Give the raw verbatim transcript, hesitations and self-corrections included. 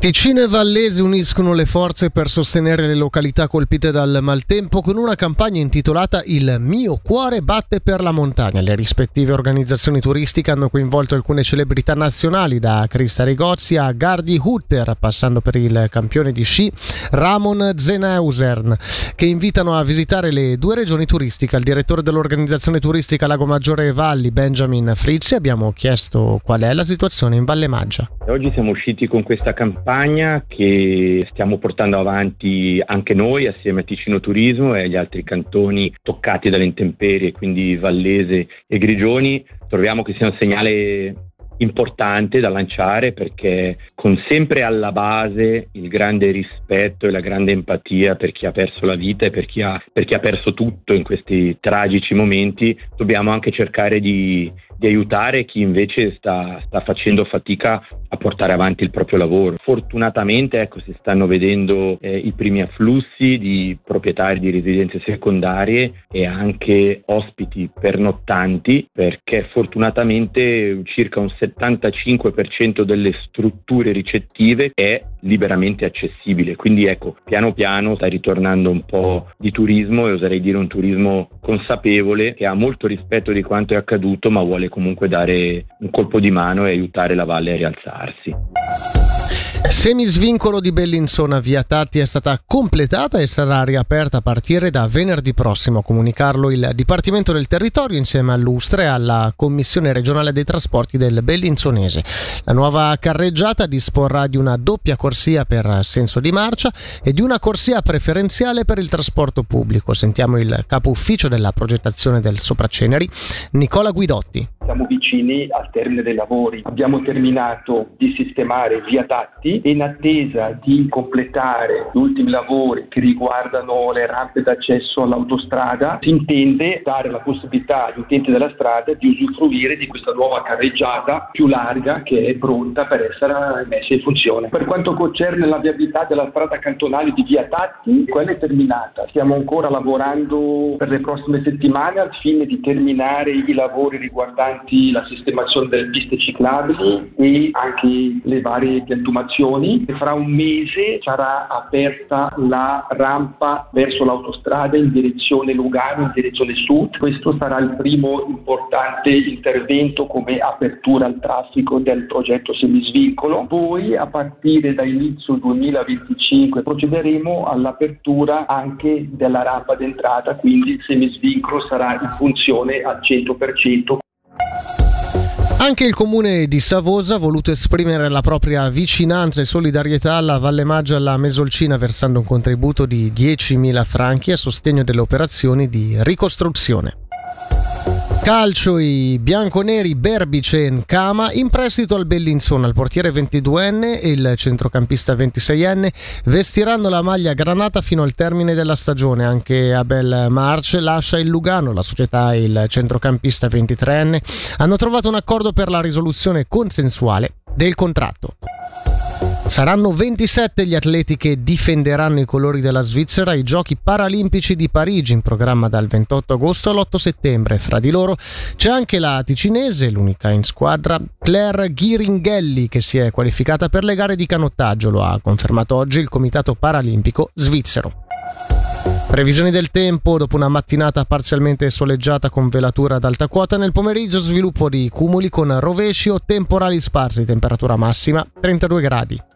Ticino e Vallese uniscono le forze per sostenere le località colpite dal maltempo con una campagna intitolata Il mio cuore batte per la montagna. Le rispettive organizzazioni turistiche hanno coinvolto alcune celebrità nazionali, da Krista Rigozzi a Gardi Hutter, passando per il campione di sci Ramon Zenhausen, che invitano a visitare le due regioni turistiche. Al direttore dell'organizzazione turistica Lago Maggiore e Valli, Benjamin Frizzi, abbiamo chiesto qual è la situazione in Valle Maggia. Oggi siamo usciti con questa campagna che stiamo portando avanti anche noi assieme a Ticino Turismo e agli altri cantoni toccati dalle intemperie, quindi Vallese e Grigioni. Troviamo che sia un segnale importante da lanciare, perché con sempre alla base il grande rispetto e la grande empatia per chi ha perso la vita e per chi ha, per chi ha perso tutto in questi tragici momenti, dobbiamo anche cercare di, di aiutare chi invece sta, sta facendo fatica a portare avanti il proprio lavoro. Fortunatamente ecco, si stanno vedendo eh, i primi afflussi di proprietari di residenze secondarie e anche ospiti pernottanti, perché fortunatamente circa un settantacinque per cento delle strutture ricettive è liberamente accessibile, quindi ecco, piano piano sta ritornando un po' di turismo, e oserei dire un turismo consapevole, che ha molto rispetto di quanto è accaduto, ma vuole comunque dare un colpo di mano e aiutare la valle a rialzarsi. Semisvincolo di Bellinzona via Tatti è stata completata e sarà riaperta a partire da venerdì prossimo. A comunicarlo il Dipartimento del Territorio insieme all'Ustre e alla Commissione regionale dei trasporti del Bellinzonese. La nuova carreggiata disporrà di una doppia corsia per senso di marcia e di una corsia preferenziale per il trasporto pubblico. Sentiamo il capo ufficio della progettazione del Sopraceneri, Nicola Guidotti. Siamo vicini al termine dei lavori. Abbiamo terminato di sistemare via Tatti e in attesa di completare gli ultimi lavori che riguardano le rampe d'accesso all'autostrada si intende dare la possibilità agli utenti della strada di usufruire di questa nuova carreggiata più larga che è pronta per essere messa in funzione. Per quanto concerne la viabilità della strada cantonale di via Tatti, quella è terminata. Stiamo ancora lavorando per le prossime settimane al fine di terminare i lavori riguardanti la sistemazione delle piste ciclabili e anche le varie piantumazioni. Fra un mese sarà aperta la rampa verso l'autostrada in direzione Lugano, in direzione sud. Questo sarà il primo importante intervento come apertura al traffico del progetto Semisvincolo. Poi a partire da inizio duemilaventicinque procederemo all'apertura anche della rampa d'entrata, quindi il Semisvincolo sarà in funzione al cento per cento. Anche il comune di Savosa ha voluto esprimere la propria vicinanza e solidarietà alla Valle Maggia e alla Mesolcina, versando un contributo di diecimila franchi a sostegno delle operazioni di ricostruzione. Calcio, i bianconeri Berbice e Nkama in prestito al Bellinzona. Il portiere ventiduenne e il centrocampista ventiseienne vestiranno la maglia granata fino al termine della stagione. Anche Abel March lascia il Lugano. La società e il centrocampista ventitreenne hanno trovato un accordo per la risoluzione consensuale del contratto. Saranno ventisette gli atleti che difenderanno i colori della Svizzera ai Giochi Paralimpici di Parigi, in programma dal ventotto agosto all'otto settembre. Fra di loro c'è anche la ticinese, l'unica in squadra, Claire Ghiringhelli, che si è qualificata per le gare di canottaggio. Lo ha confermato oggi il Comitato Paralimpico svizzero. Previsioni del tempo: dopo una mattinata parzialmente soleggiata con velatura ad alta quota, nel pomeriggio sviluppo di cumuli con rovesci o temporali sparsi, temperatura massima trentadue gradi.